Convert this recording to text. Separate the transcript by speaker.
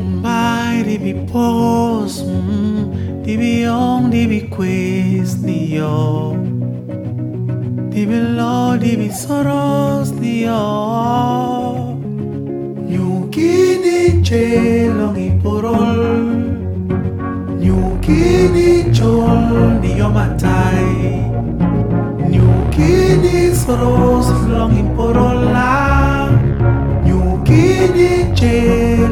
Speaker 1: Mumbai di bi pos, di bi ong, di bi quiz, ni yo. Di bi lo, di bi soros, ni yo. Nyukini chelong iporol, nyukini chol, ni yo matai. Nyukini soros long iporola, nyukini chelong.